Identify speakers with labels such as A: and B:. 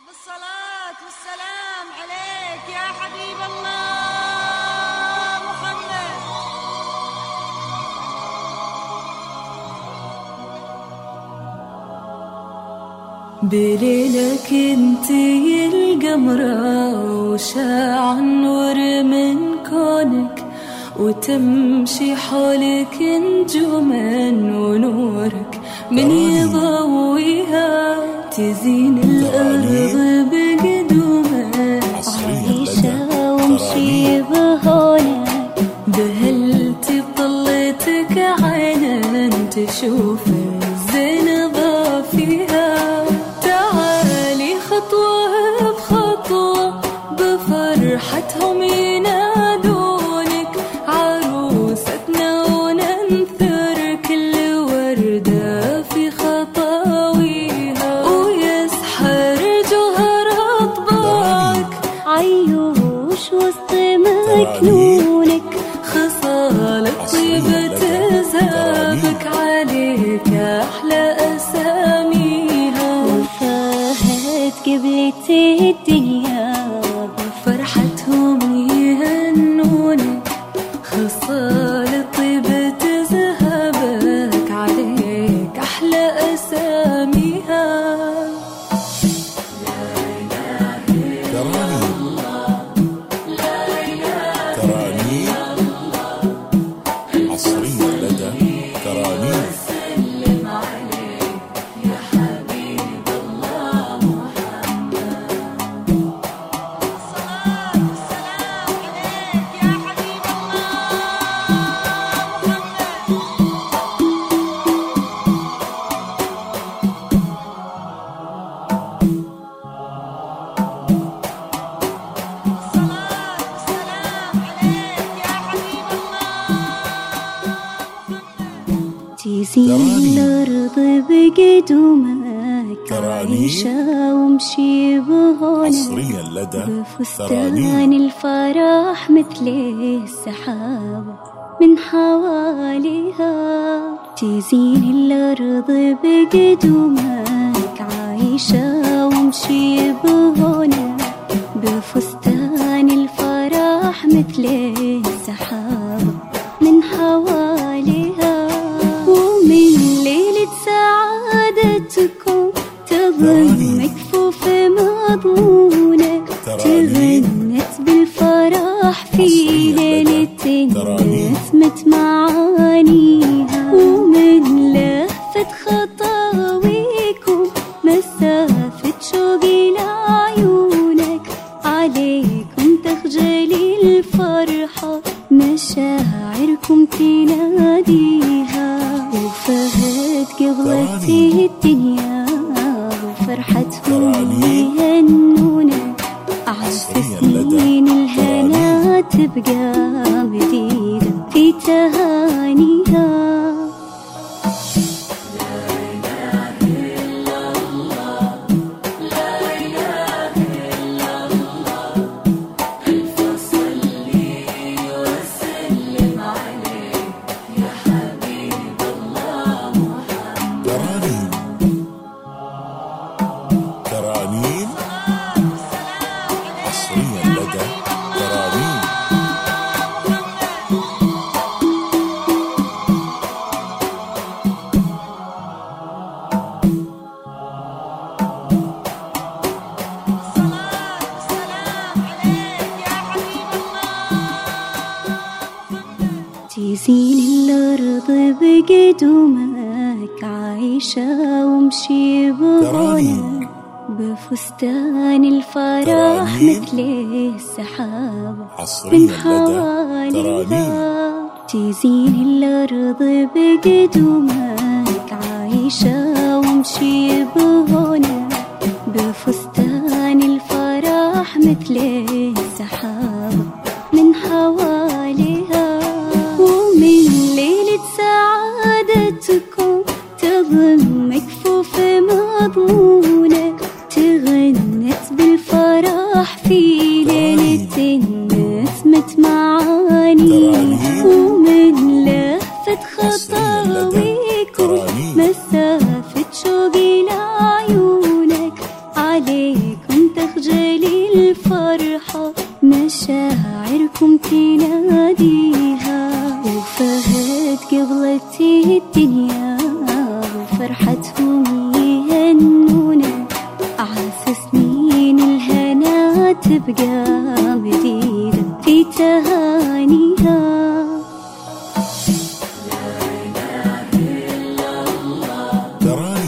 A: بالصلاة والسلام عليك يا حبيب الله محمد.
B: بليلك انتي القمرة وشاع النور من كونك، وتمشي حولك نجوما ونورك من يضويها تزين الأرض بقدومك.
C: عايشة وامشي بهونك،
B: بهلتي بطلتك عينا تشوف الزينب فيها. تعالي خطوة بخطوة بفرحتهم ينادونك عروستنا، وننثر كل وردة في خطاويها، ويسحر جوهر أطباعك
C: عيوش وسط مكنونك.
B: خصال الطيبة تزهبك عليك أحلى أساميها.
C: وفاهت قبلت الدنيا
B: فرحتهم يهنونك، خصال الطيبة تزهبك عليك أحلى أساميها.
D: عصريا لدى ترانيم.
B: سلم عليك يا حبيب الله محمد.
A: بالصلاة والسلام عليك يا حبيب الله محمد. بالصلاة والسلام عليك يا حبيب الله محمد.
C: تزين الأرض بقدومك. عايشة وامشي بهونك،
D: عصريا لدى
C: بفستان الفرح مثل السحاب من حواليها. تزين الأرض بقدومك. عايشة وامشي بهونك، بفستان الفرح مثل السحاب من حواليها. ومن ليلة سعادتكم تظن مكفوف مضمونك. تغنت بالفرح في ليلة نسمت معانيها. ومن لهفة خطاويكم مسافة شوق لعيونك. عليكم تخجلي الفرحة مشاعركم تناديها. وفهد قبلت الدنيا وفرحتهم يهنونك. عز سنين الهنا تبقى مديدة في تهانيها.
D: ترانيم عصريا لدى ترانيم.
A: بالصلاة والسلام عليك يا حبيب الله محمد.
C: تزين الأرض بقدومك. عايشة وامشي بهونك، بفستان الفرح مثل السحاب من
D: عصريا لدى ترانيم.
C: حواليها. تزين الأرض بقدومك. عايشة وامشي بهونك، بفستان الفرح مثل السحاب من حواليها. ومن ليلة سعادتكم تظن مكفوف مضمونك. تغنت بالفرح في ليلة نسمت معانيها. ومن لهفة خطاويكم مسافة شوق لعيونك. عليكم تناديها، وفهد قبلت الدنيا وفرحتهم يهنونه، عاس سنين الهنا تبقى مديدة في تهانيها.
D: تراني